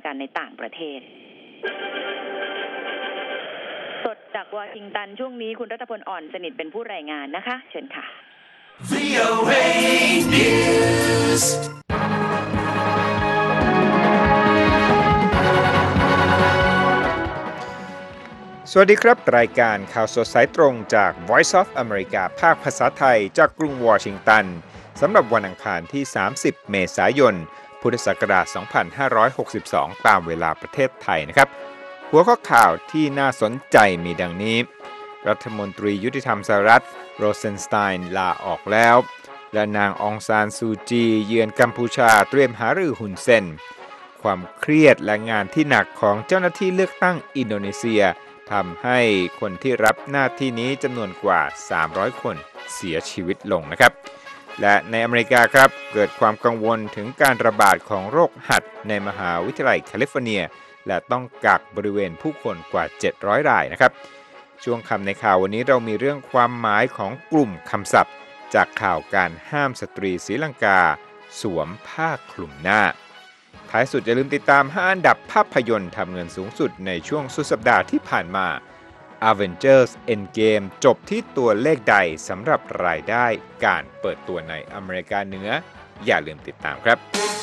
การณ์ในต่างประเทศสดจากวอชิงตันช่วงนี้คุณรัตพลอ่อนสนิทเป็นผู้รายงานนะคะเชิญค่ะ VOA News สวัสดีครับรายการข่าวสดสายตรงจาก Voice of America ภาคภาษาไทยจากกรุงวอชิงตันสำหรับวันอังคารที่30เมษายนพุทธศักราช2562ตามเวลาประเทศไทยนะครับหัวข้อข่าวที่น่าสนใจมีดังนี้รัฐมนตรียุติธรรมสหรัฐโรเซนสไตน์ลาออกแล้วและนางองซานซูจีเยือนกัมพูชาเตรียมหารือฮุนเซนความเครียดและงานที่หนักของเจ้าหน้าที่เลือกตั้งอินโดนีเซียทำให้คนที่รับหน้าที่นี้จำนวนกว่า300คนเสียชีวิตลงนะครับและในอเมริกาครับเกิดความกังวลถึงการระบาดของโรคหัดในมหาวิทยาลัยแคลิฟอร์เนียและต้องกักบริเวณผู้คนกว่า700รายนะครับช่วงคำในข่าววันนี้เรามีเรื่องความหมายของกลุ่มคำศัพท์จากข่าวการห้ามสตรีศรีลังกาสวมผ้าคลุมหน้าท้ายสุดอย่าลืมติดตาม5อันดับภาพยนตร์ทำเงินสูงสุดในช่วงสุดสัปดาห์ที่ผ่านมา Avengers Endgame จบที่ตัวเลขใดสำหรับรายได้การเปิดตัวในอเมริกาเหนืออย่าลืมติดตามครับ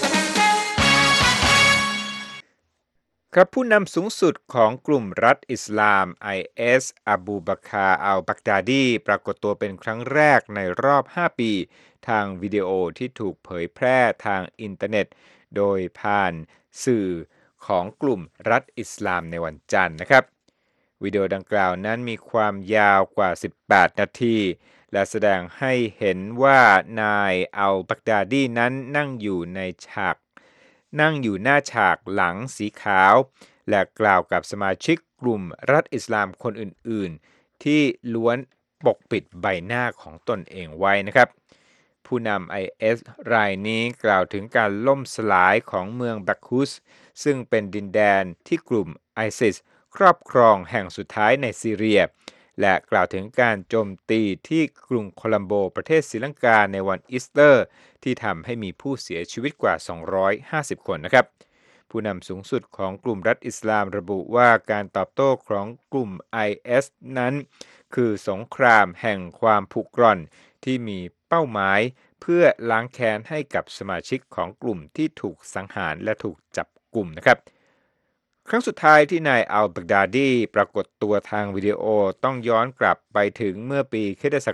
ครับผู้นำสูงสุดของกลุ่มรัฐอิสลาม IS อบูบักร อัล บักดาดีปรากฏตัวเป็นครั้งแรกในรอบ5ปีทางวิดีโอที่ถูกเผยแพร่ทางอินเทอร์เน็ตโดยผ่านสื่อของกลุ่มรัฐอิสลามในวันจันทร์นะครับวิดีโอดังกล่าวนั้นมีความยาวกว่า18นาทีและแสดงให้เห็นว่านายอัล บักดาดีนั้นนั่งอยู่หน้าฉากหลังสีขาวและกล่าวกับสมาชิกกลุ่มรัฐอิสลามคนอื่นๆที่ล้วนปกปิดใบหน้าของตนเองไว้นะครับผู้นำ IS รายนี้กล่าวถึงการล่มสลายของเมืองบักคุสซึ่งเป็นดินแดนที่กลุ่ม ISIS ครอบครองแห่งสุดท้ายในซีเรียและกล่าวถึงการโจมตีที่กรุงโคลัมโบประเทศศรีลังกาในวันอีสเตอร์ที่ทำให้มีผู้เสียชีวิตกว่า250คนนะครับผู้นำสูงสุดของกลุ่มรัฐอิสลามระบุว่าการตอบโต้ของกลุ่ม IS นั้นคือสงครามแห่งความผุกร่อนที่มีเป้าหมายเพื่อล้างแค้นให้กับสมาชิกของกลุ่มที่ถูกสังหารและถูกจับกุมนะครับครั้งสุดท้ายที่นายอัล บักดาดีปรากฏตัวทางวิดีโอต้องย้อนกลับไปถึงเมื่อปีค.ศ.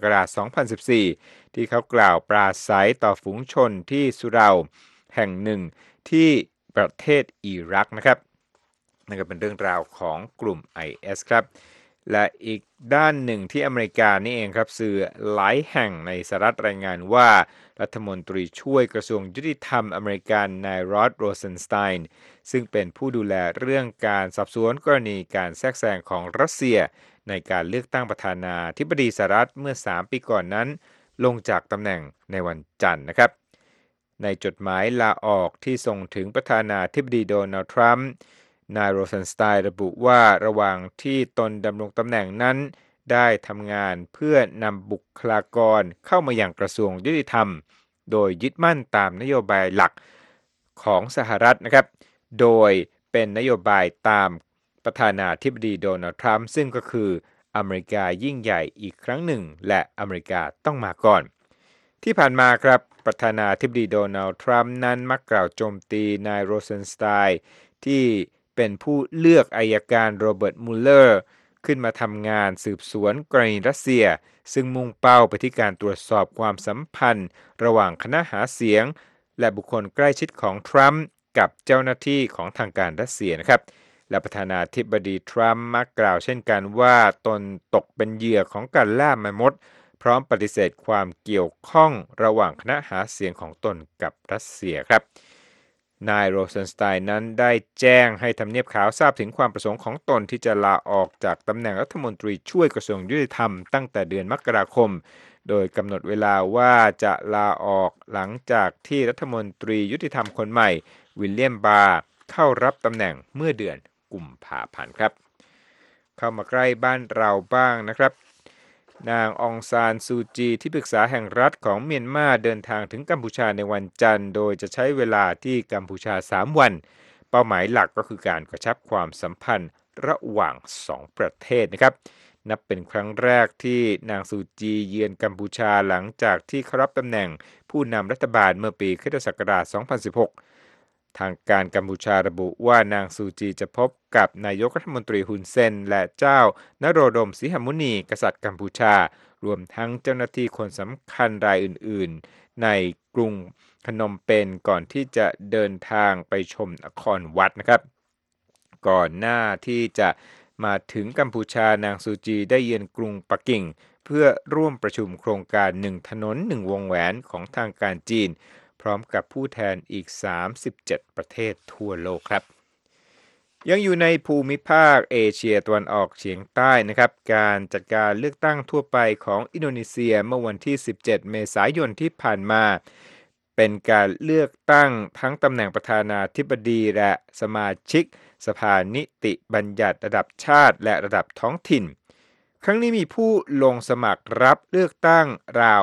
2014ที่เขากล่าวปราศรัยต่อฝูงชนที่สุเหร่าแห่งหนึ่งที่ประเทศอิรักนะครับนั่นก็เป็นเรื่องราวของกลุ่ม IS ครับและอีกด้านหนึ่งที่อเมริกานี่เองครับสื่อหลายแห่งในสหรัฐรายงานว่ารัฐมนตรีช่วยกระทรวงยุติธรรมอเมริกันนายโรเซนสไตน์ซึ่งเป็นผู้ดูแลเรื่องการสอบสวนกรณีการแทรกแซงของรัสเซียในการเลือกตั้งประธานาธิบดีสหรัฐเมื่อ3ปีก่อนนั้นลงจากตำแหน่งในวันจันทร์นะครับในจดหมายลาออกที่ส่งถึงประธานาธิบดีโดนัลด์ทรัมป์นายโรเซนสไตน์ระบุว่าระหว่างที่ตนดำรงตำแหน่งนั้นได้ทำงานเพื่อนำบุคลากรเข้ามาอย่างกระทรวงยุติธรรมโดยยึดมั่นตามนโยบายหลักของสหรัฐนะครับโดยเป็นนโยบายตามประธานาธิบดีโดนัลด์ทรัมป์ซึ่งก็คืออเมริกายิ่งใหญ่อีกครั้งหนึ่งและอเมริกาต้องมาก่อนที่ผ่านมาครับประธานาธิบดีโดนัลด์ทรัมป์นั้นมักกล่าวโจมตีนายโรเซนสไตน์ที่เป็นผู้เลือกอัยการโรเบิร์ต มูลเลอร์ขึ้นมาทำงานสืบสวนกรณีรัสเซียซึ่งมุ่งเป้าไปที่การตรวจสอบความสัมพันธ์ระหว่างคณะหาเสียงและบุคคลใกล้ชิดของทรัมป์กับเจ้าหน้าที่ของทางการรัสเซียนะครับและประธานาธิบดีทรัมป์มักกล่าวเช่นกันว่าตนตกเป็นเหยื่อของการล่าแมมมธพร้อมปฏิเสธความเกี่ยวข้องระหว่างคณะหาเสียงของตนกับรัสเซียครับนายโรเซนสไตน์นั้นได้แจ้งให้ทำเนียบขาวทราบถึงความประสงค์ของตนที่จะลาออกจากตำแหน่งรัฐมนตรีช่วยกระทรวงยุติธรรมตั้งแต่เดือนมกราคมโดยกำหนดเวลาว่าจะลาออกหลังจากที่รัฐมนตรียุติธรรมคนใหม่วิลเลียม บาร์เข้ารับตำแหน่งเมื่อเดือนกุมภาพันธ์ครับเข้ามาใกล้บ้านเราบ้างนะครับ นางองซานซูจีที่ปรึกษาแห่งรัฐของเมียนมาเดินทางถึงกัมพูชาในวันจันทร์โดยจะใช้เวลาที่กัมพูชา3วันไปป้าหมายหลักก็คือการกระชับความสัมพันธ์ระหว่าง2ประเทศนะครับนับเป็นครั้งแรกที่นางซูจีเยือนกัมพูชาหลังจากที่เข้ารับตำแหน่งผู้นำรัฐบาลเมื่อปีค.ศ. 2016 ทางการกัมพูชาระบุว่านางซูจีจะพบกับนายกรัฐมนตรีฮุนเซนและเจ้านโรดมสิหมุนีกษัตริย์กัมพูชารวมทั้งเจ้าหน้าที่คนสำคัญรายอื่นๆในกรุงพนมเปญก่อนที่จะเดินทางไปชมนครวัดนะครับก่อนหน้าที่จะมาถึงกัมพูชานางซูจีได้เยือนกรุงปักกิ่งเพื่อร่วมประชุมโครงการ1ถนน1วงแหวนของทางการจีนพร้อมกับผู้แทนอีก37ประเทศทั่วโลกครับยังอยู่ในภูมิภาคเอเชียตะวันออกเฉียงใต้นะครับการจัดการเลือกตั้งทั่วไปของอินโดนีเซียเมื่อวันที่17เมษายนที่ผ่านมาเป็นการเลือกตั้งทั้งตำแหน่งประธานาธิบดีและสมาชิกสภานิติบัญญัติระดับชาติและระดับท้องถิ่นครั้งนี้มีผู้ลงสมัครรับเลือกตั้งราว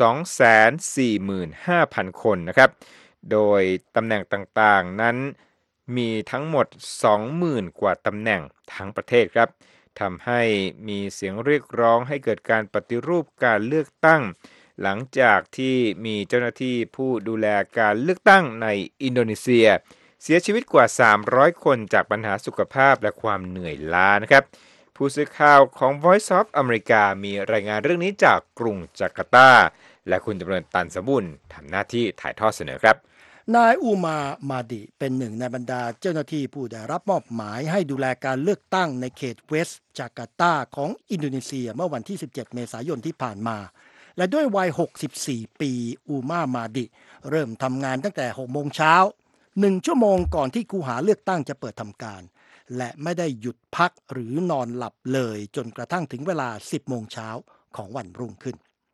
245,000 คนนะครับโดยตำแหน่งต่างๆนั้นมีทั้งหมด 20,000 กว่าตำแหน่งทั้งประเทศครับทำให้มีเสียงเรียกร้องให้เกิดการปฏิรูปการเลือกตั้งหลังจากที่มีเจ้าหน้าที่ผู้ดูแลการเลือกตั้งในอินโดนีเซียเสียชีวิตกว่า300คนจากปัญหาสุขภาพและความเหนื่อยล้านะครับผู้สื่อข่าวของ Voice of America มีรายงานเรื่องนี้จากกรุงจาการ์ตาและคุณจำเริญตันสมบุญทำหน้าที่ถ่ายทอดเสนอครับนายอูมาดิเป็นหนึ่งในบรรดาเจ้าหน้าที่ผู้ได้รับมอบหมายให้ดูแลการเลือกตั้งในเขตเวสต์จาการ์ตาของอินโดนีเซียเมื่อวันที่17เมษายนที่ผ่านมาและด้วยวัย64ปีอูมาดิเริ่มทำงานตั้งแต่6โมงเช้า1ชั่วโมงก่อนที่คูหาเลือกตั้งจะเปิดทำการและไม่ได้หยุดพักหรือนอนหลับเลยจนกระทั่งถึงเวลา10โมงเช้าของวันรุ่งขึ้น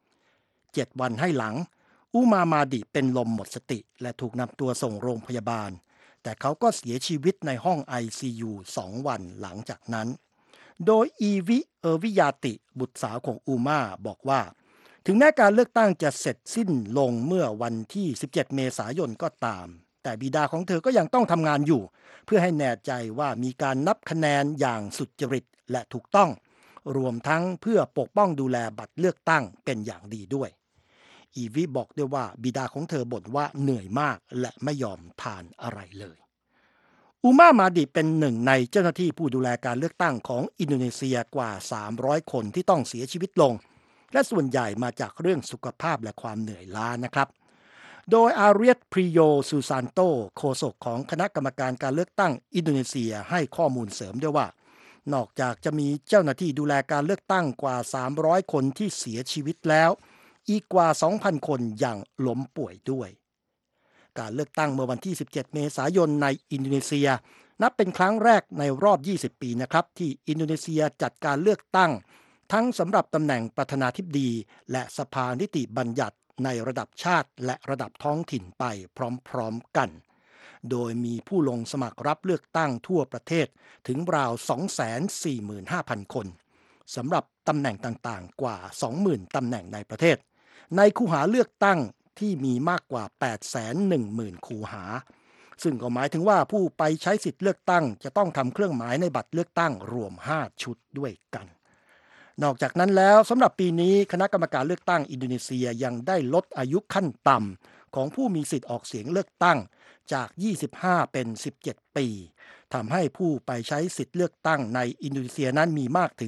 7วันให้หลังอูมาดิเป็นลมหมดสติและถูกนำตัวส่งโรงพยาบาลแต่เขาก็เสียชีวิตในห้อง ICU 2 วันหลังจากนั้นโดยอีวิวิยาติบุตรสาวของอูมาบอกว่าถึงแม้การเลือกตั้งจะเสร็จสิ้นลงเมื่อวันที่17เมษายนก็ตามแต่บิดาของเธอก็ยังต้องทำงานอยู่เพื่อให้แน่ใจว่ามีการนับคะแนนอย่างสุจริตและถูกต้องรวมทั้งเพื่อปกป้องดูแลบัตรเลือกตั้งเป็นอย่างดีด้วยอีวิบอกด้วยว่าบิดาของเธอบ่นว่าเหนื่อยมากและไม่ยอมทานอะไรเลยอูมาดิเป็นหนึ่งในเจ้าหน้าที่ผู้ดูแลการเลือกตั้งของอินโดนีเซียกว่า300คนที่ต้องเสียชีวิตลงและส่วนใหญ่มาจากเรื่องสุขภาพและความเหนื่อยล้านะครับโดยอาเรียตพริโยซูซานโตโฆษกของคณะกรรมการการเลือกตั้งอินโดนีเซียให้ข้อมูลเสริมด้วยว่านอกจากจะมีเจ้าหน้าที่ดูแลการเลือกตั้งกว่า300คนที่เสียชีวิตแล้วอีกกว่า 2,000 คนยังล้มป่วยด้วยการเลือกตั้งเมื่อวันที่17เมษายนในอินโดนีเซียนับเป็นครั้งแรกในรอบ20ปีนะครับที่อินโดนีเซียจัดการเลือกตั้งทั้งสำหรับตำแหน่งประธานาธิบดีและสภานิติบัญญัติในระดับชาติและระดับท้องถิ่นไปพร้อมๆกันโดยมีผู้ลงสมัครรับเลือกตั้งทั่วประเทศถึงราว 245,000 คนสำหรับตำแหน่งต่างๆกว่า 20,000 ตำแหน่งในประเทศในคูหาเลือกตั้งที่มีมากกว่า 810,000 คูหาซึ่งก็หมายถึงว่าผู้ไปใช้สิทธิ์เลือกตั้งจะต้องทำเครื่องหมายในบัตรเลือกตั้งรวม5ชุดด้วยกันนอกจากนั้นแล้วสำหรับปีนี้คณะกรรมการเลือกตั้งอินโดนีเซียยังได้ลดอายุขั้นต่ำของผู้มีสิทธิ์ออกเสียงเลือกตั้งจาก25เป็น17ปีทำให้ผู้ไปใช้สิทธิ์เลือกตั้งในอินโดนีเซียนั้นมีมากถึง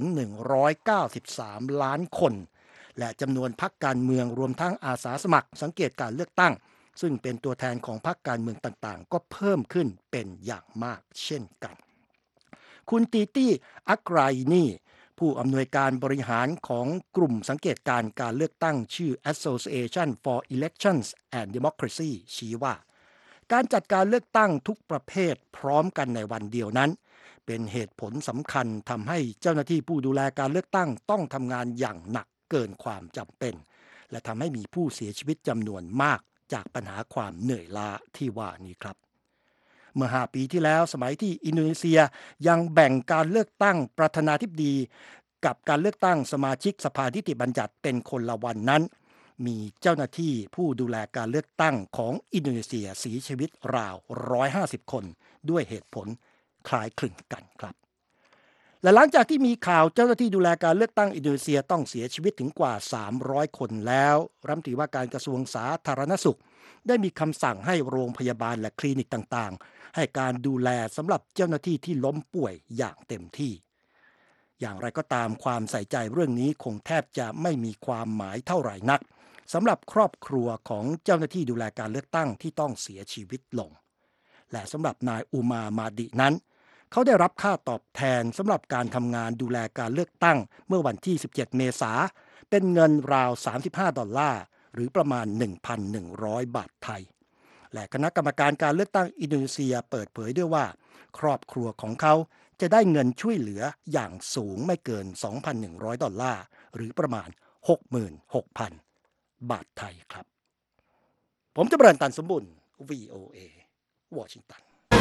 193ล้านคนและจำนวนพรรคการเมืองรวมทั้งอาสาสมัครสังเกตการเลือกตั้งซึ่งเป็นตัวแทนของพรรคการเมืองต่างๆก็เพิ่มขึ้นเป็นอย่างมากเช่นกันคุณตีตี้อักไรนีผู้อำนวยการบริหารของกลุ่มสังเกตการเลือกตั้งชื่อ Association for Elections and Democracy ชี้ว่าการจัดการเลือกตั้งทุกประเภทพร้อมกันในวันเดียวนั้นเป็นเหตุผลสำคัญทำให้เจ้าหน้าที่ผู้ดูแลการเลือกตั้งต้องทำงานอย่างหนักเกินความจำเป็นและทำให้มีผู้เสียชีวิตจำนวนมากจากปัญหาความเหนื่อยล้าที่ว่านี้ครับเมื่อ5 ปีที่แล้วสมัยที่อินโดนีเซียยังแบ่งการเลือกตั้งประธานาธิบดีกับการเลือกตั้งสมาชิกสภานิติบัญญัติเป็นคนละวันนั้นมีเจ้าหน้าที่ผู้ดูแลการเลือกตั้งของอินโดนีเซียเสียชีวิตราว150คนด้วยเหตุผลคล้ายคลึงกันครับและหลังจากที่มีข่าวเจ้าหน้าที่ดูแลการเลือกตั้งอินโดนีเซียต้องเสียชีวิตถึงกว่า300คนแล้วรัฐมนตรีว่าการกระทรวงสาธารณสุขได้มีคำสั่งให้โรงพยาบาลและคลินิกต่างๆให้การดูแลสำหรับเจ้าหน้าที่ที่ล้มป่วยอย่างเต็มที่อย่างไรก็ตามความใส่ใจเรื่องนี้คงแทบจะไม่มีความหมายเท่าไหร่นักสำหรับครอบครัวของเจ้าหน้าที่ดูแลการเลือกตั้งที่ต้องเสียชีวิตลงและสำหรับนายอูมามาดินั้นเขาได้รับค่าตอบแทนสำหรับการทำงานดูแลการเลือกตั้งเมื่อวันที่17เมษายนเป็นเงินราว$35หรือประมาณ 1,100 บาทไทยและคณะกรรมการการเลือกตั้งอินโดนีเซียเปิดเผยด้วยว่าครอบครัวของเขาจะได้เงินช่วยเหลืออย่างสูงไม่เกิน$2,100หรือประมาณ 66,000 บาทไทยครับผมจะบรรตันสมบุญ VOA วอชิงตัน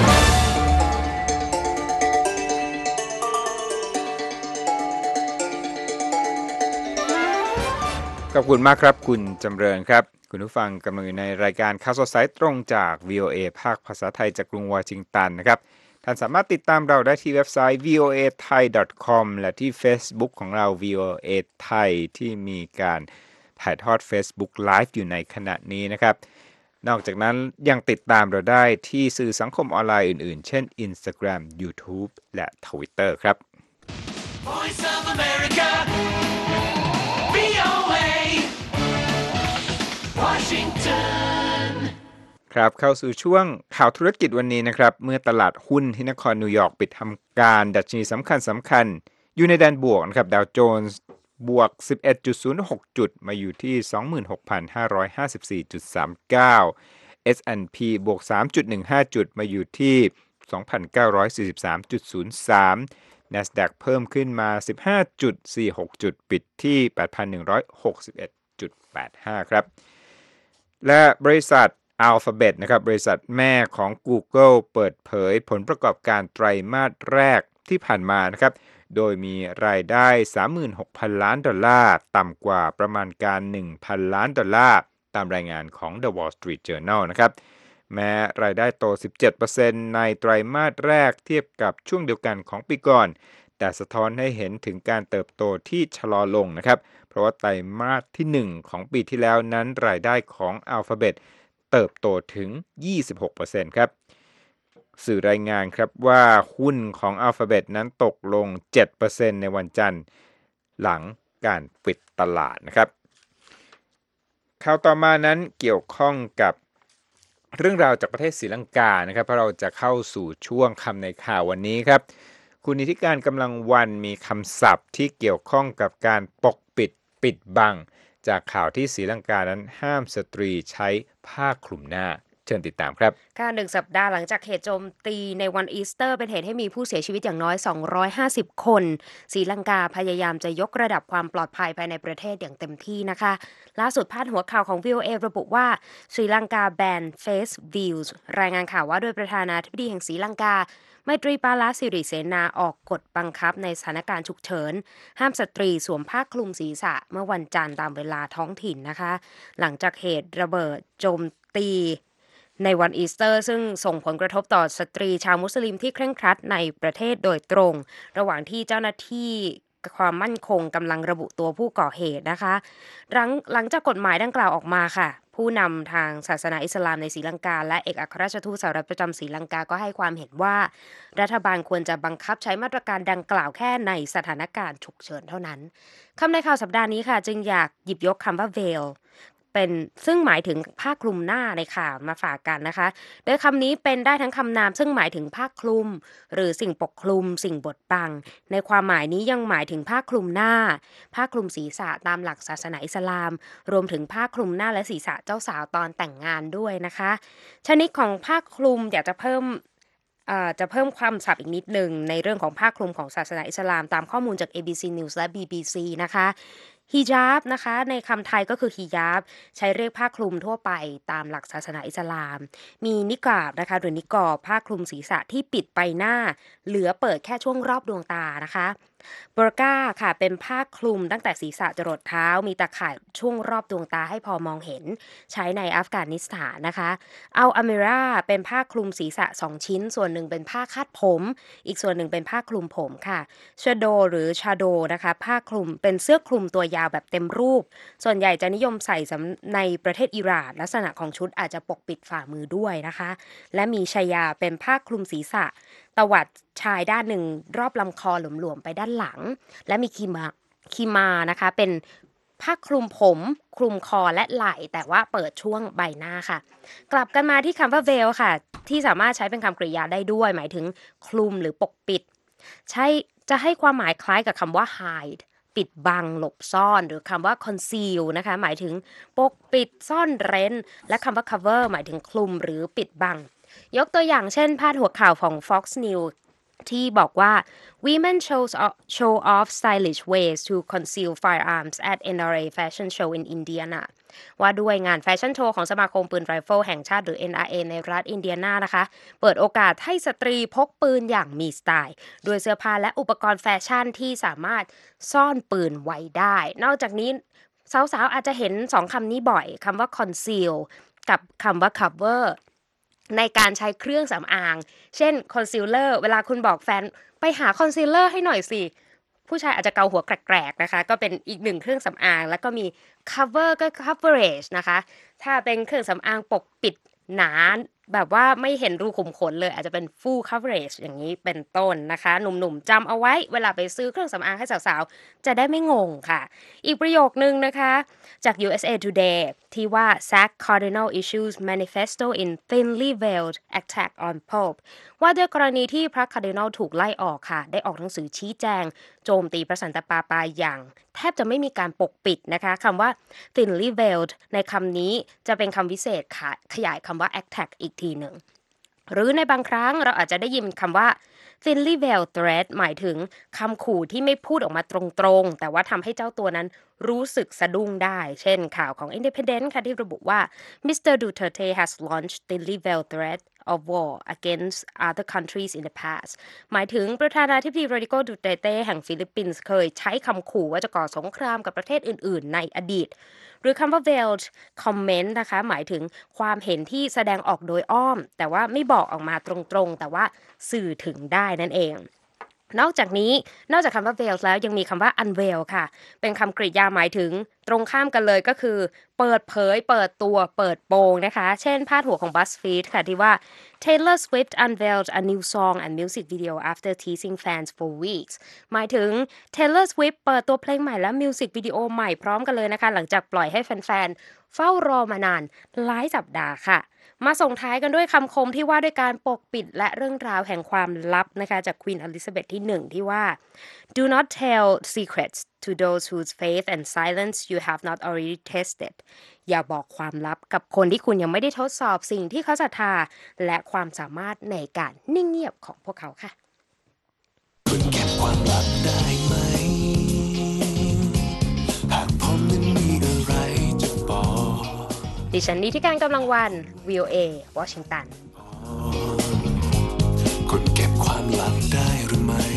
ขอบคุณมากครับคุณจำเริญครับคุณผู้ฟังกำลังอยู่ในรายการข่าวสดสายตรงจาก VOA ภาคภาษาไทยจากกรุงวอชิงตันนะครับท่านสามารถติดตามเราได้ที่เว็บไซต์ voathai.com และที่ Facebook ของเรา VOA Thai ที่มีการถ่ายทอด Facebook Live อยู่ในขณะนี้นะครับนอกจากนั้นยังติดตามเราได้ที่สื่อสังคมออนไลน์อื่นๆเช่น Instagram YouTube และ Twitter ครับ Voice of America VOA Washington ครับเข้าสู่ช่วงข่าวธุรกิจวันนี้นะครับเมื่อตลาดหุ้นที่นครนิวยอร์กปิดทำการดัชนีสำคัญอยู่ในแดนบวกนะครับดาวโจนส์บวก 11.06 จุดมาอยู่ที่ 26,554.39 S&P บวก 3.15 จุดมาอยู่ที่ 2,943.03 NASDAQ เพิ่มขึ้นมา 15.46 จุดปิดที่ 8,161.85 ครับและบริษัท Alphabet นะครับบริษัทแม่ของ Google เปิดเผยผลประกอบการไตรมาสแรกที่ผ่านมานะครับโดยมีรายได้ 36,000 ล้านดอลลาร์ต่ำกว่าประมาณการ 1,000 ล้านดอลลาร์ตามรายงานของ The Wall Street Journal นะครับแม้รายได้โต 17% ในไตรมาสแรกเทียบกับช่วงเดียวกันของปีก่อนแต่สะท้อนให้เห็นถึงการเติบโตที่ชะลอลงนะครับเพราะว่าไตรมาสที่ 1 ของปีที่แล้วนั้นรายได้ของ Alphabet เติบโตถึง 26% ครับสื่อรายงานครับว่าหุ้นของ Alphabet นั้นตกลง 7% ในวันจันทร์หลังการปิดตลาดนะครับข่าวต่อมานั้นเกี่ยวข้องกับเรื่องราวจากประเทศศรีลังกานะครับเพราะเราจะเข้าสู่ช่วงคำในข่าววันนี้ครับคุณนิติการกำลังวันมีคำศัพท์ที่เกี่ยวข้องกับการปกปิดบังจากข่าวที่ศรีลังกานั้นห้ามสตรีใช้ผ้าคลุมหน้าเชิญติดตามครับค่ะ1 สัปดาห์หลังจากเหตุโจมตีในวันอีสเตอร์เป็นเหตุให้มีผู้เสียชีวิตอย่างน้อย250คนศรีลังกาพยายามจะยกระดับความปลอดภัยภายในประเทศอย่างเต็มที่นะคะล่าสุดพาดหัวข่าวของ VOA ระบุว่าศรีลังกาแบน Face Views รายงานข่าวว่าโดยประธานาธิบดีแห่งศรีลังกาไมตรีปาลสิริเสนาออกกฎบังคับในสถานการณ์ฉุกเฉินห้ามสตรีสวมผ้าคลุมศีรษะเมื่อวันจันทร์ตามเวลาท้องถิ่นนะคะหลังจากเหตุระเบิดโจมตีในวันอีสเตอร์ซึ่งส่งผลกระทบต่อสตรีชาวมุสลิมที่เคร่งครัดในประเทศโดยตรงระหว่างที่เจ้าหน้าที่ความมั่นคงกำลังระบุตัวผู้ก่อเหตุนะคะหลังจากกฎหมายดังกล่าวออกมาค่ะผู้นำทางศาสนาอิสลามในศรีลังกาและเอกอัครราชทูตสหรัฐประจำศรีลังกาก็ให้ความเห็นว่ารัฐบาลควรจะบังคับใช้มาตรการดังกล่าวแค่ในสถานการณ์ฉุกเฉินเท่านั้นคำในข่าวสัปดาห์นี้ค่ะจึงอยากหยิบยกคำว่า veilซึ่งหมายถึงผ้าคลุมหน้าในข่าวมาฝากกันนะคะโดยคำนี้เป็นได้ทั้งคำนามซึ่งหมายถึงผ้าคลุมหรือสิ่งปกคลุมสิ่งบดบังในความหมายนี้ยังหมายถึงผ้าคลุมหน้าผ้าคลุมศีรษะตามหลักศาสนาอิสลามรวมถึงผ้าคลุมหน้าและศีรษะเจ้าสาวตอนแต่งงานด้วยนะคะชนิดของผ้าคลุมอยากจะเพิ่มความศัพท์อีกนิดนึงในเรื่องของผ้าคลุมของศาสนาอิสลามตามข้อมูลจาก ABC News และ BBC นะคะฮิญาบนะคะในคำไทยก็คือฮิญาบใช้เรียกผ้าคลุมทั่วไปตามหลักศาสนาอิสลามมีนิกาบนะคะหรือนิกอบผ้าคลุมศีรษะที่ปิดใบหน้าเหลือเปิดแค่ช่วงรอบดวงตานะคะเบอร์กาค่ะเป็นผ้าคลุมตั้งแต่ศีรษะจรดเท้ามีตาข่ายช่วงรอบดวงตาให้พอมองเห็นใช้ในอัฟกานิสถานนะคะเอาอเมราเป็นผ้าคลุมศีรษะ2ชิ้นส่วนหนึ่งเป็นผ้าคาดผมอีกส่วนหนึ่งเป็นผ้าคลุมผมค่ะชาโดหรือชาโดนะคะผ้าคลุมเป็นเสื้อคลุมตัวยาวแบบเต็มรูปส่วนใหญ่จะนิยมใส่ในประเทศอิหร่านลักษณะของชุดอาจจะปกปิดฝ่ามือด้วยนะคะและมีชายาเป็นผ้าคลุมศีรษะตวัดชายด้านหนึ่งรอบลำคอหลวมๆไปด้านหลังและมีคีมานะคะเป็นผ้าคลุมผมคลุมคอและไหล่แต่ว่าเปิดช่วงใบหน้าค่ะกลับกันมาที่คำว่า veil ค่ะที่สามารถใช้เป็นคำกริยาได้ด้วยหมายถึงคลุมหรือปกปิดจะให้ความหมายคล้ายกับคำว่า hide ปิดบังหลบซ่อนหรือคำว่า conceal นะคะหมายถึงปกปิดซ่อนเร้นและคำว่า cover หมายถึงคลุมหรือปิดบังยกตัวอย่างเช่นพาดหัวข่าวของ Fox News ที่บอกว่า Women show off stylish ways to conceal firearms at NRA Fashion Show in Indiana ว่าด้วยงานแฟชั่นโชว์ของสมาคมปืนไรเฟิลแห่งชาติหรือ NRA ในรัฐอินเดียนานะคะเปิดโอกาสให้สตรีพกปืนอย่างมีสไตล์ด้วยเสื้อผ้าและอุปกรณ์แฟชั่นที่สามารถซ่อนปืนไว้ได้นอกจากนี้สาวๆอาจจะเห็น2คำนี้บ่อยคำว่า conceal กับคำว่า coverในการใช้เครื่องสำอางเช่นคอนซีลเลอร์เวลาคุณบอกแฟนไปหาคอนซีลเลอร์ให้หน่อยสิผู้ชายอาจจะเกาหัวแกรกๆนะคะก็เป็นอีกหนึ่งเครื่องสำอางแล้วก็มี cover ก็ coverage นะคะถ้าเป็นเครื่องสำอางปกปิดหนาแบบว่าไม่เห็นรูขุมขนเลยอาจจะเป็น full coverage อย่างนี้เป็นต้นนะคะหนุ่มๆจำเอาไว้เวลาไปซื้อเครื่องสำอางให้สาวๆจะได้ไม่งงค่ะอีกประโยคนึงนะคะจาก USA Today ที่ว่า SAC Cardinal Issues Manifesto in Thinly Veiled Attack on Pope ว่าด้วยกรณีที่พระคาร์ดินัลถูกไล่ออกค่ะได้ออกหนังสือชี้แจงโจมตีพระสันตะปาปาอย่างแทบจะไม่มีการปกปิดนะคะคำว่า thinly veiled ในคำนี้จะเป็นคำวิเศษขยายคำว่า attack อีกทีหนึ่งหรือในบางครั้งเราอาจจะได้ยินคำว่า thinly veiled threat หมายถึงคำขู่ที่ไม่พูดออกมาตรงๆแต่ว่าทำให้เจ้าตัวนั้นรู้สึกสะดุ้งได้เช่นข่าวของ Independent ค่ะที่ระบุว่า Mr. Duterte has launched thinly veiled threat of war against other countries in the past หมายถึงประธานาธิบดีโรดิโก ดูเตเต้แห่งฟิลิปปินส์เคยใช้คำขู่ว่าจะก่อสงครามกับประเทศอื่นๆในอดีตหรือคำว่า veiled comment นะคะหมายถึงความเห็นที่แสดงออกโดยอ้อมแต่ว่าไม่บอกออกมาตรงๆแต่ว่าสื่อถึงได้นั่นเองนอกจากคำว่า veil แล้วยังมีคำว่า unveil ค่ะเป็นคำกริยาหมายถึงตรงข้ามกันเลยก็คือเปิดเผยเปิดตัวเปิดโปงนะคะเช่นพาดหัวของ BuzzFeed ค่ะที่ว่า Taylor Swift unveiled a new song and music video after teasing fans for weeks หมายถึง Taylor Swift เปิดตัวเพลงใหม่และมิวสิกวิดีโอใหม่พร้อมกันเลยนะคะหลังจากปล่อยให้แฟนๆเฝ้ารอมานานหลายสัปดาห์ค่ะมาส่งท้ายกันด้วยคำคมที่ว่าด้วยการปกปิดและเรื่องราวแห่งความลับนะคะจาก Queen Elizabeth ที่ 1 ที่ว่า Do not tell secrets to those whose faith and silence you have not already tested อย่าบอกความลับกับคนที่คุณยังไม่ได้ทดสอบสิ่งที่เขาศรัทธาและความสามารถในการนิ่งเงียบของพวกเขาค่ะคุณเก็บความลับได้ไหมหากผมนั้นมีอะไรจะบอกดิฉันนิติการกำลังวัน VOA วอชิงตันคุณเก็บความลับได้หรือไม่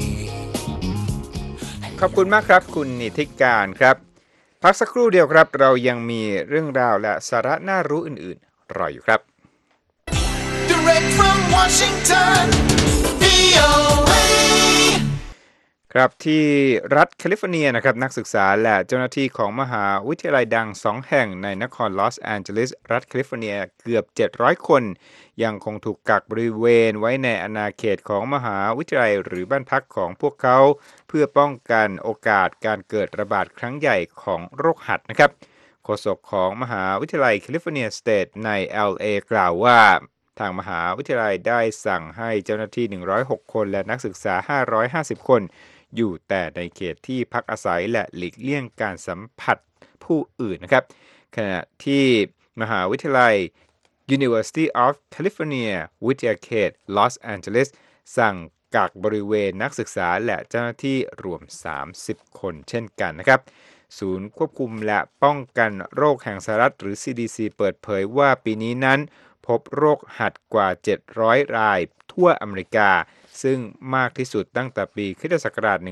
ขอบคุณมากครับคุณนิติการครับพักสักครู่เดียวครับเรายังมีเรื่องราวและสาระน่ารู้อื่นๆรออยู่ครับ Direct from Washington, VOA ครับที่รัฐแคลิฟอร์เนียนะครับนักศึกษาและเจ้าหน้าที่ของมหาวิทยาลัยดัง2แห่งในนครลอสแอนเจลิสรัฐแคลิฟอร์เนียเกือบ700คนยังคงถูกกักบริเวณไว้ในอาณาเขตของมหาวิทยาลัยหรือบ้านพักของพวกเขาเพื่อป้องกันโอกาสการเกิดระบาดครั้งใหญ่ของโรคหัดนะครับโฆษกของมหาวิทยาลัยแคลิฟอร์เนียสเตทใน LA กล่าวว่าทางมหาวิทยาลัยได้สั่งให้เจ้าหน้าที่106คนและนักศึกษา550คนอยู่แต่ในเขตที่พักอาศัยและหลีกเลี่ยงการสัมผัสผู้อื่นนะครับขณะที่มหาวิทยาลัย University of California วิทยาเขตลอสแอนเจลิสสั่งกักบริเวณนักศึกษาและเจ้าหน้าที่รวม30คนเช่นกันนะครับศูนย์ควบคุมและป้องกันโรคแห่งสหรัฐหรือ CDC เปิดเผยว่าปีนี้นั้นพบโรคหัดกว่า700รายทั่วอเมริกาซึ่งมากที่สุดตั้งแต่ปีค.ศ.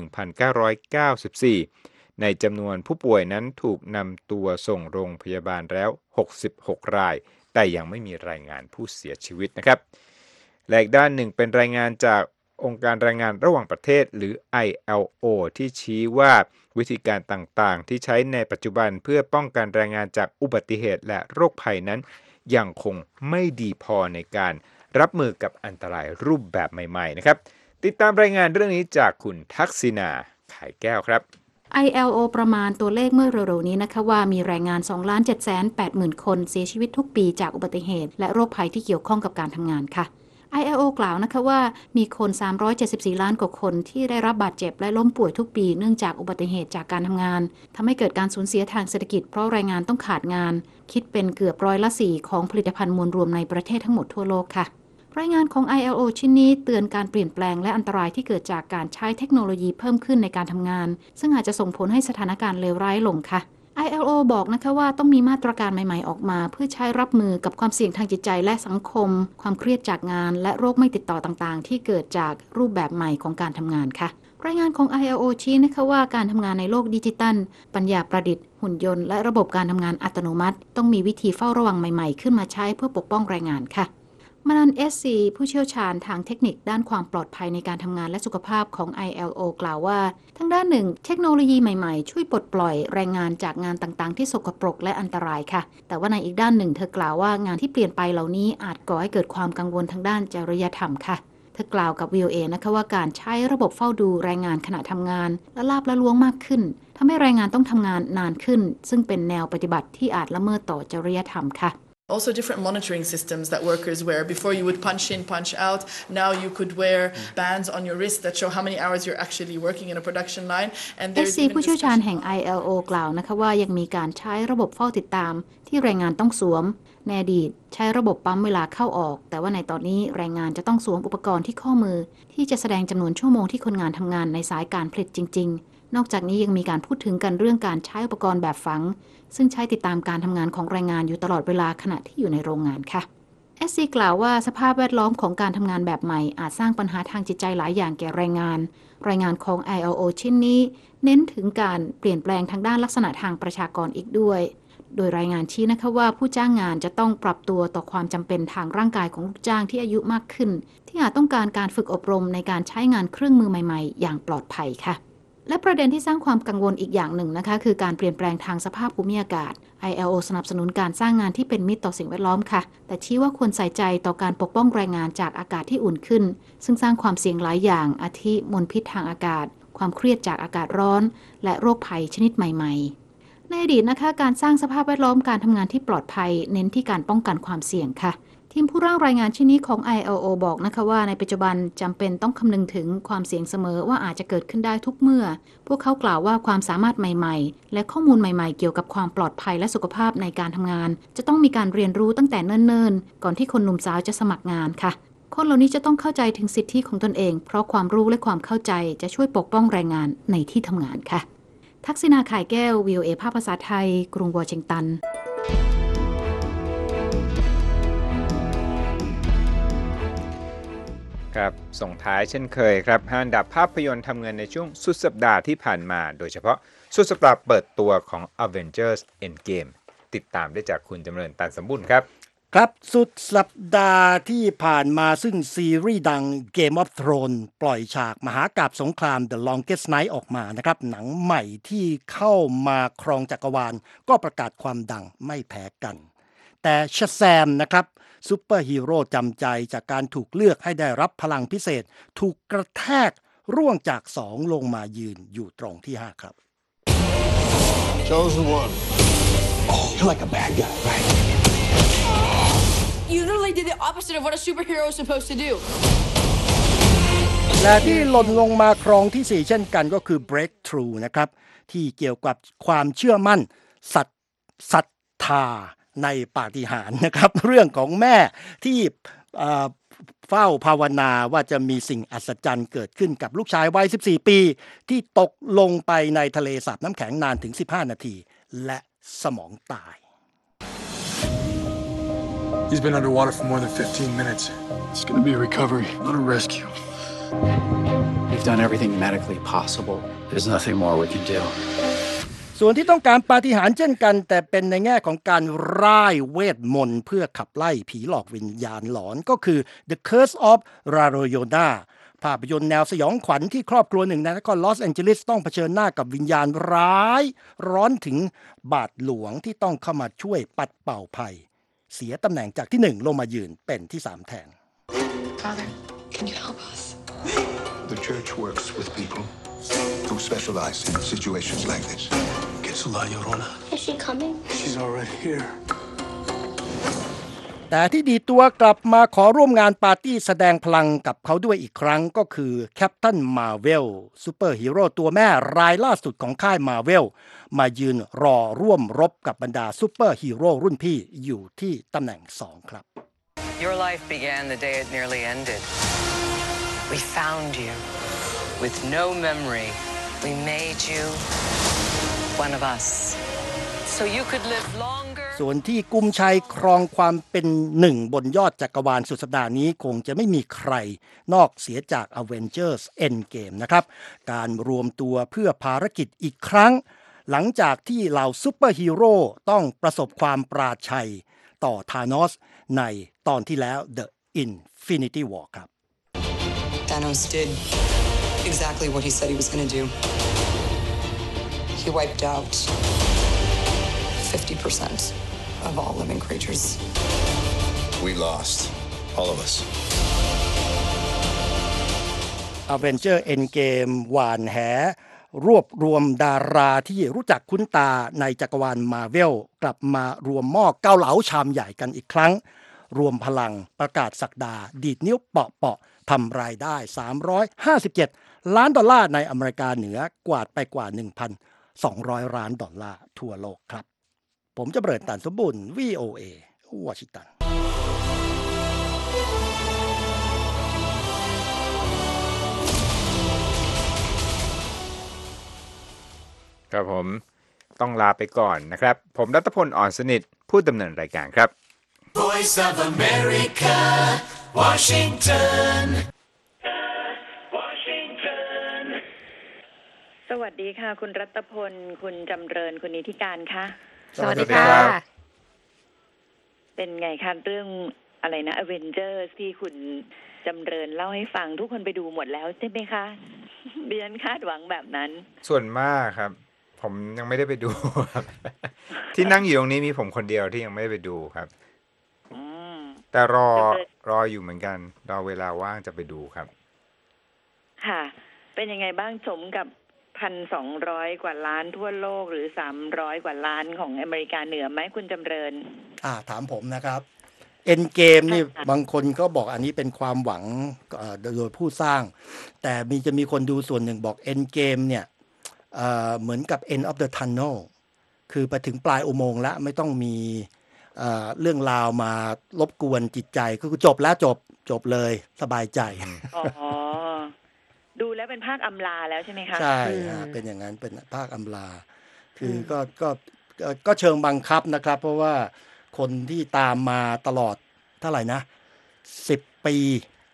1994ในจำนวนผู้ป่วยนั้นถูกนำตัวส่งโรงพยาบาลแล้ว66รายแต่ยังไม่มีรายงานผู้เสียชีวิตนะครับและอีกด้านหนึ่งเป็นรายงานจากองค์การแรงงานระหว่างประเทศหรือ ILO ที่ชี้ว่าวิธีการต่างๆที่ใช้ในปัจจุบันเพื่อป้องกันแรงงานจากอุบัติเหตุและโรคภัยนั้นยังคงไม่ดีพอในการรับมือกับอันตรายรูปแบบใหม่ๆนะครับติดตามรายงานเรื่องนี้จากคุณทักษิณาไข่แก้วครับ ILO ประมาณตัวเลขเมื่อเร็วๆนี้นะคะว่ามีแรงงาน 2,780,000 คนเสียชีวิตทุกปีจากอุบัติเหตุและโรคภัยที่เกี่ยวข้องกับการทำงานค่ะ ILO กล่าวนะคะว่ามีคน374ล้านกว่าคนที่ได้รับบาดเจ็บและล้มป่วยทุกปีเนื่องจากอุบัติเหตุจากการทำงานทำให้เกิดการสูญเสียทางเศรษฐกิจเพราะแรงงานต้องขาดงานคิดเป็นเกือบ4%ของผลิตภัณฑ์มวลรวมในประเทศทั้งหมดทั่วโลกค่ะรายงานของ ILO ชิ้นนี้เตือนการเปลี่ยนแปลงและอันตรายที่เกิดจากการใช้เทคโนโลยีเพิ่มขึ้นในการทำงานซึ่งอาจจะส่งผลให้สถานการณ์เลวร้ายลงค่ะ ILO บอกนะคะว่าต้องมีมาตรการใหม่ๆออกมาเพื่อใช้รับมือกับความเสี่ยงทางจิตใจและสังคมความเครียดจากงานและโรคไม่ติดต่อต่างๆที่เกิดจากรูปแบบใหม่ของการทำงานค่ะรายงานของ ILO ชี้นะคะว่าการทำงานในโลกดิจิตัลปัญญาประดิษฐ์หุ่นยนต์และระบบการทำงานอัตโนมัติต้องมีวิธีเฝ้าระวังใหม่ๆขึ้นมาใช้เพื่อปกป้องแรงงานค่ะมานัน SC ผู้เชี่ยวชาญทางเทคนิคด้านความปลอดภัยในการทำงานและสุขภาพของ ILO กล่าวว่าทั้งด้านหนึ่งเทคโนโลยีใหม่ๆช่วยปลดปล่อยแรงงานจากงานต่างๆที่สกปรกและอันตรายค่ะแต่ว่าในอีกด้านหนึ่งเธอกล่าวว่างานที่เปลี่ยนไปเหล่านี้อาจก่อให้เกิดความกังวลทางด้านจริยธรรมค่ะเธอกล่าวกับ VOA นะคะว่าการใช้ระบบเฝ้าดูแรงงานขณะทำงานละลาบละล้วงมากขึ้นทำให้แรงงานต้องทำงานนานขึ้นซึ่งเป็นแนวปฏิบัติที่อาจละเมิดต่อจริยธรรมค่ะ Also different monitoring systems that workers wear. Before you would punch in, punch out. Now you could wear bands on your wrist that show how many hours you're actually working in a production line. And there's even ผู้เชี่ยวชาญแห่ง ILO กล่าวนะคะว่ายังมีการใช้ระบบเฝ้าติดตามที่แรงงานต้องสวมในอดีตใช้ระบบปั๊มเวลาเข้าออกแต่ว่าในตอนนี้แรงงานจะต้องสวมอุปกรณ์ที่ข้อมือที่จะแสดงจำนวนชั่วโมงที่คนงานทำงานในสายการผลิตจริงๆนอกจากนี้ยังมีการพูดถึงกันเรื่องการใช้อุปกรณ์แบบฝังซึ่งใช้ติดตามการทำงานของแรงงานอยู่ตลอดเวลาขณะที่อยู่ในโรงงานค่ะ SC กล่าวว่าสภาพแวดล้อมของการทำงานแบบใหม่อาจสร้างปัญหาทางจิตใจหลายอย่างแก่แรงงานรายงานของ ILO ชิ้นนี้เน้นถึงการเปลี่ยนแปลงทางด้านลักษณะทางประชากรอีกด้วยโดยรายงานชี้นะคะว่าผู้จ้างงานจะต้องปรับตัวต่อความจำเป็นทางร่างกายของลูกจ้างที่อายุมากขึ้นที่อาจต้องการการฝึกอบรมในการใช้งานเครื่องมือใหม่ๆอย่างปลอดภัยค่ะและประเด็นที่สร้างความกังวลอีกอย่างหนึ่งนะคะคือการเปลี่ยนแปลงทางสภาพภูมิอากาศ ILO สนับสนุนการสร้างงานที่เป็นมิตรต่อสิ่งแวดล้อมค่ะแต่ชี้ว่าควรใส่ใจต่อการปกป้องแรงงานจากอากาศที่อุ่นขึ้นซึ่งสร้างความเสี่ยงหลายอย่างอาทิมลพิษทางอากาศความเครียดจากอากาศร้อนและโรคภัยชนิดใหม่ๆในอดีตนะคะการสร้างสภาพแวดล้อมการทำงานที่ปลอดภัยเน้นที่การป้องกันความเสี่ยงค่ะทีมผู้ร่างรายงานชิ้นนี้ของ ILO บอกนะคะว่าในปัจจุบันจำเป็นต้องคำนึงถึงความเสี่ยงเสมอว่าอาจจะเกิดขึ้นได้ทุกเมื่อพวกเขากล่าวว่าความสามารถใหม่ๆและข้อมูลใหม่ๆเกี่ยวกับความปลอดภัยและสุขภาพในการทำงานจะต้องมีการเรียนรู้ตั้งแต่เนิ่นๆก่อนที่คนหนุ่มสาวจะสมัครงานค่ะคนเหล่านี้จะต้องเข้าใจถึงสิทธิของตนเองเพราะความรู้และความเข้าใจจะช่วยปกป้องแรงงานในที่ทำงานค่ะทักษิณาข่ายแก้ว VOA ภาคภาษาไทยกรุงวอชิงตันครับส่งท้ายเช่นเคยครับ5อันดับภาพยนตร์ทำเงินในช่วงสุดสัปดาห์ที่ผ่านมาโดยเฉพาะสุดสัปดาห์เปิดตัวของ Avengers Endgame ติดตามได้จากคุณจำเริญตันสมบูรณ์ครับครับสุดสัปดาห์ที่ผ่านมาซึ่งซีรีส์ดัง Game of Thrones ปล่อยฉากมหากาพย์สงคราม The Longest Night ออกมานะครับหนังใหม่ที่เข้ามาครองจักรวาลก็ประกาศความดังไม่แพ้กันแต่ชะแซมนะครับซูเปอร์ฮีโร่จำใจจากการถูกเลือกให้ได้รับพลังพิเศษถูกกระแทกร่วงจาก2ลงมายืนอยู่ตรงที่5ครับ Chosen one. Oh, you're like a bad guy, right? You literally did the opposite of what a superhero is supposed to do. และที่หล่นลงมาครองที่4เช่นกันก็คือ Breakthrough นะครับที่เกี่ยวกับความเชื่อมั่นศรัทธาในปาฏิหาริย์นะครับเรื่องของแม่ที่เฝ้าภาวนาว่าจะมีสิ่งอัศจรรย์เกิดขึ้นกับลูกชายวัย14ปีที่ตกลงไปในทะเลสาบน้ำแข็งนานถึง15นาทีและสมองตาย He's been underwater for more than 15 minutes. It's gonna be a recovery, not a rescue. We've done everything medically possible. There's nothing more we can do. ส่วนที่ต้องการปาฏิหาริย์เช่นกันแต่เป็นในแง่ของการร่ายเวทมนต์เพื่อขับไล่ผีหลอกวิญญาณหลอนก็คือ The Curse of La Llorona ภาพยนตร์แนวสยองขวัญที่ครอบครัวหนึ่งในนครลอสแองเจลิสต้องเผชิญหน้ากับวิญญาณร้ายร้อนถึงบาทหลวงที่ต้องเข้ามาช่วยปัดเป่าภัยเสียตำแหน่งจากที่1ลงมายืนเป็นที่3แทน Father, can you help us? The church works with people who specialize in situations like this. Get to La Llorona. Is she coming? She's already here. แต่ที่ดีตัวกลับมาขอร่วมงานปาร์ตี้แสดงพลังกับเขาด้วยอีกครั้งก็คือแคปตันมาร์เวลซูเปอร์ฮีโร่ตัวแม่รายล่าสุดของค่ายมาร์เวลมายืนรอร่วมรบกับบรรดาซูเปอร์ฮีโร่รุ่นพี่อยู่ที่ตำแหน่ง2ครับ Your life began the day it nearly ended. We found you with no memory. We made you one of us so you could live longer. ส่วนที่กุมชัยครองความเป็นหนึ่งบนยอดจักรวาลสุดสัปดาห์นี้คงจะไม่มีใครนอกเสียจาก Avengers Endgame นะครับการรวมตัวเพื่อภารกิจอีกครั้งหลังจากที่เหล่าซูเปอร์ฮีโร่ต้องประสบความปราชัยต่อธานอสในตอนที่แล้ว The Infinity War ครับ Thanos did exactly what he said he was going to do. He wiped out 50% of all living creatures. We lost, all of us. Avenger Endgame หวานแหรวบรวมดาราที่รู้จักคุ้นตาในจักรวาลมาเวลกลับมารวมหม้อเกาเหลาชามใหญ่กันอีกครั้งรวมพลังประกาศศักดาดีดนิ้วเปาะๆทำรายได้$357 ล้านในอเมริกาเหนือกวาดไปกว่า 1,200 ล้านดอลลาร์ทั่วโลกครับผมจะเบิดตันสมบูรณ์ VOA วอชิงตันครับผมต้องลาไปก่อนนะครับผมรัตพลอ่อนสนิทผู้ดำเนินรายการครับ Voice of America, Washington. สวัสดีค่ะคุณรัตพลคุณจำเริญคุณนิติการค่ะสวัสดีค่ะเป็นไงคะเรื่องอะไรนะ Avengers ที่คุณจำเริญเล่าให้ฟังทุกคนไปดูหมดแล้วใช่ไหมคะดิฉันคาดหวังแบบนั้นส่วนมากครับผมยังไม่ได้ไปดูครับ ที่นั่งอยู่ตรงนี้มีผมคนเดียวที่ยังไม่ได้ไปดูครับแต่รออยู่เหมือนกันรอเวลาว่างจะไปดูครับค่ะเป็นยังไงบ้างสมกับ1,200 กว่าล้านทั่วโลกหรือ300 กว่าล้านของอเมริกาเหนือไหมคุณจำเริญถามผมนะครับ Endgame นี่บางคนก็บอกอันนี้เป็นความหวังโดยผู้สร้างแต่จะมีคนดูส่วนหนึ่งบอก Endgame เนี่ยเหมือนกับ End of the Tunnel คือไปถึงปลายอุโมงค์แล้วไม่ต้องมีเรื่องราวมารบกวนจิตใจคือจบแล้วจบเลยสบายใจอ๋อดูแล้วเป็นภาคอำลาแล้วใช่ไหมคะใช่เป็นอย่างนั้นเป็นภาคอำลาคือก็เชิงบังคับนะครับเพราะว่าคนที่ตามมาตลอดเท่าไหร่นะ10 ปี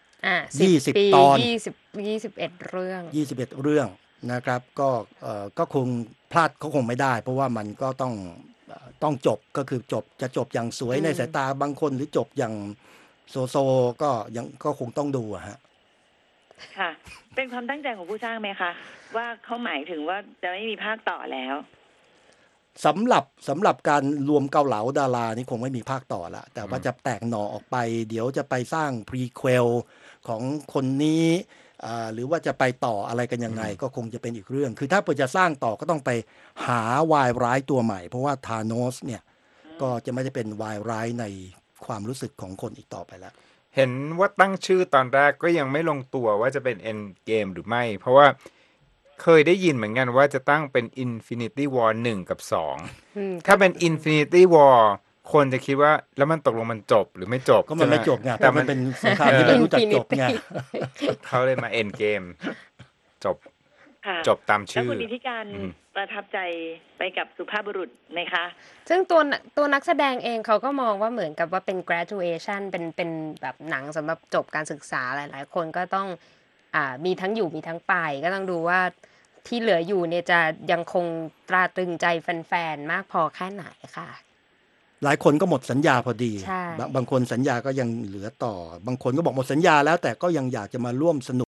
20 ตอน 21 เรื่อง 21 เรื่องนะครับก็คงพลาดเขาคงไม่ได้เพราะว่ามันก็ต้องจบก็คือจะจบอย่างสวยในสายตาบางคนหรือจบอย่างโซก็คงต้องดูฮะค่ะเป็นความตั้งใจของผู้สร้างไหมคะว่าเขาหมายถึงว่าจะไม่มีภาคต่อแล้วสำหรับการรวมเกาเหลาดารานี่คงไม่มีภาคต่อละแต่ว่าจะแตกหน่อออกไปเดี๋ยวจะไปสร้างพรีเควลของคนนี้หรือว่าจะไปต่ออะไรกันยังไงก็คงจะเป็นอีกเรื่องคือถ้าเปิดจะสร้างต่อก็ต้องไปหาวายร้ายตัวใหม่เพราะว่าธานอสเนี่ยก็จะไม่ได้เป็นวายร้ายในความรู้สึกของคนอีกต่อไปแล้วเห็นว่าตั้งชื่อตอนแรกก็ยังไม่ลงตัวว่าจะเป็น End Game หรือไม่เพราะว่าเคยได้ยินเหมือนกันว่าจะตั้งเป็น Infinity War 1 กับ 2ถ้าเป็น Infinity War คนจะคิดว่าแล้วมันตกลงมันจบหรือไม่จบก็มันไม่จบไงแต่มันเป็นสงครามที่ไม่รู้จักจบไงเขาเลยมา End Game จบตามชื่อแล้วคุณนิติการประทับใจไปกับสุภาพบุรุษไหมคะซึ่งตัวนักแสดงเองเขาก็มองว่าเหมือนกับว่าเป็น graduation เป็นแบบหนังสำหรับจบการศึกษาหลายๆคนก็ต้องมีทั้งอยู่มีทั้งไปก็ต้องดูว่าที่เหลืออยู่เนี่ยจะยังคงตราตรึงใจแฟนๆมากพอแค่ไหนค่ะหลายคนก็หมดสัญญาพอดีใช่บางคนสัญญาก็ยังเหลือต่อบางคนก็บอกหมดสัญญาแล้วแต่ก็ยังอยากจะมาร่วมสนุก